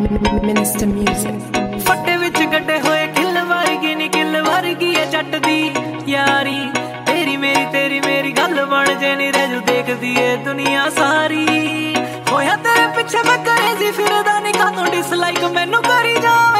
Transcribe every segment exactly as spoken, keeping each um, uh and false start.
Minister Music ਫੱਟੇ ਵਿੱਚ ਗੱਡੇ ਹੋਏ ਕਿੱਲ ਵਰਗੀ ਨੀ ਕਿੱਲ ਵਰਗੀ ਏ ਜੱਟ ਦੀ ਯਾਰੀ ਤੇਰੀ ਮੇਰੀ ਤੇਰੀ ਮੇਰੀ ਗੱਲ ਬਣ ਜੇ ਨੀ ਰਜੂ ਦੇਖਦੀ ਏ ਦੁਨੀਆ ਸਾਰੀ ਹੋਇਆ ਤੇਰੇ ਪਿੱਛੇ ਮੈਂ ਕਰੇਜ਼ੀ ਫਿਰਦਾ ਨੀ ਕਾਤੋਂ ਡਿਸਲਾਈਕ ਮੈਨੂੰ ਕਰੀ ਜਾਵੇ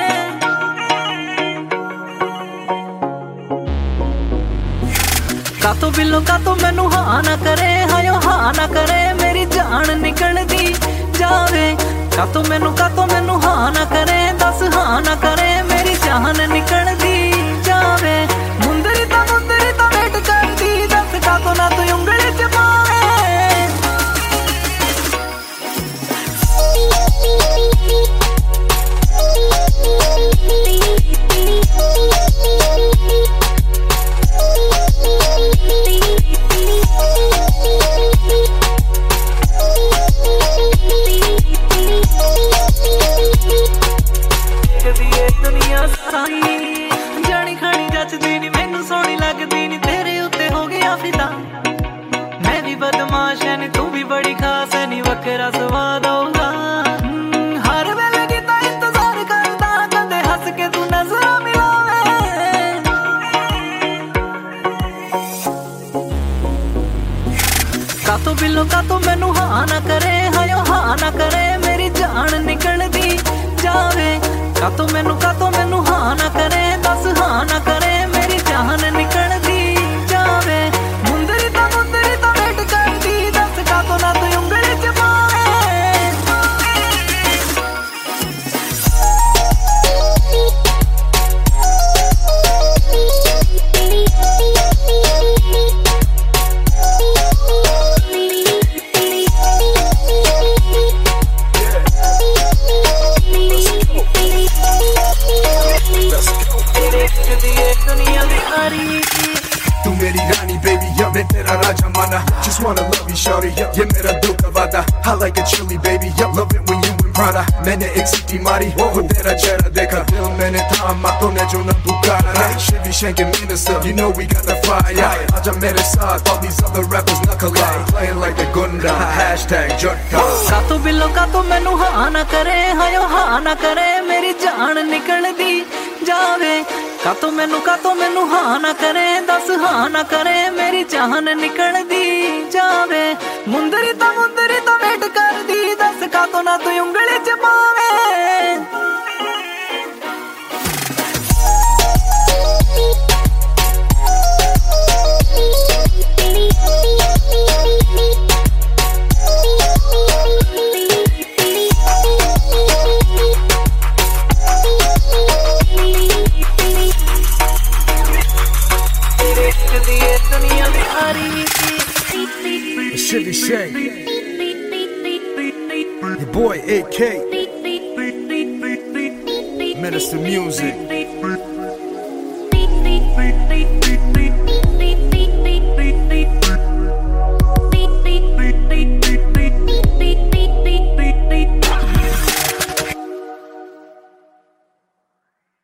ਕਾਤੋਂ ਬਿੱਲੋ ਕਾਤੋਂ ਮੈਨੂੰ ਹਾਂ ਨਾ ਕਰੇ ਹਾਇਓ ਹਾਂ ਨਾ ਕਰੇ ਮੇਰੀ ਜਾਨ ਨਿਕਲਦੀ ਜਾਵੇ ਕਾਤੋਂ ਮੈਨੂੰ ਕਾਤੋਂ ਮੈਨੂੰ ਹਾਂ ਨਾ ਕਰੇ ਦੱਸ ਹਾਂ ਨਾ ਕਰੇ ਮੇਰੀ ਜਾਨ ਨਿਕਲਦੀ ਜਾਵੇ ਮੁੰਦਰੀ ਤਾਂ ਮੁੰਦਰੀ ਤਾਂ ਵੇਟ ਕਰਦੀ ਦੱਸ ਕਾਤੋਂ ਨਾ ਤੂੰ ਉਂਗਲੀ ਚ ਪਾਵੇ ਜਾਣੀ ਖਾਣੀ ਜੱਚਦੀ ਨੀ ਮੈਨੂੰ ਸੋਹਣੀ ਲੱਗਦੀ ਨੀ ਤੇਰੇ ਉੱਤੇ ਹੋ ਗਿਆ ਫਿਦਾ ਮੈਂ ਵੀ ਬਦਮਾਸ਼ ਐ ਨੀ ਤੂੰ ਵੀ ਬੜੀ ਖਾਸ ਐ ਨੀ ਵੱਖਰਾ ਸਵਾਦ ਆਊਗਾ ਹਰ ਵੇਲੇ ਕੀਤਾ ਇੰਤਜ਼ਾਰ ਕਰਦਾ ਕਦੇ ਹੱਸ ਕੇ ਤੂੰ ਨਜ਼ਰਾਂ ਮਿਲਾਵੇ ਕਾਤੋਂ ਬਿੱਲੋ ਕਾਤੋਂ ਮੈਨੂੰ ਹਾਂ ਨਾ ਕਰੇ ਹਾਇਓ ਹਾਂ ਨਾ ਕਰੇ ਮੇਰੀ ਜਾਨ ਨਿਕਲਦੀ ਜਾਵੇ ਕਾਤੋਂ ਮੈਨੂੰ ਕਾਤੋਂ ਮੈਨੂੰ ਹਾਂ ਨਾ ਕਰੇ ਦੱਸ ਹਾਂ ਨਾ ਕਰੇ ਮੇਰੀ ਜਾਨ ਨਿਕਲਦੀ ਜਾਵੇ ਮੁੰਦਰੀ ਤਾਂ ਮੁੰਦਰੀ ਤਾਂ ਵੇਟ ਕਰਦੀ ਦੱਸ ਕਾਤੋਂ ਨਾ ਤੂੰ ਉਂਗਲੀ ਚ ਪਾਵੇ तू मेरी रानी baby yeah मैं तेरा राजा माना just wanna love you shorty yeah ये मेरा दिल का वादा I like it chilly baby yeah love it when you in Prada मैंने एक सीटी मारी वो तेरा चेहरा देखा दिल मैंने थामा तूने जो न पुकारा Chevy shanking minister you know we got the fire आजा मेरे साथ all these other rappers न collide playing like the gunda hashtag jutta कातों बिल्लो कातों मैनू हाँ ना करे हायो हाँ ना करे मेरी जान निकलदी जावे कातों मैनू कातों मैनू हाँ ना करे दस हाँ ना करे मेरी जान निकलदी जावे मुंदरी ता मुंदरी ता वेट करदी दस कातों ना तू ਉਂਗਲੀ ਚ ਪਾਵੇ Chevy Shank your boy A K Minister Music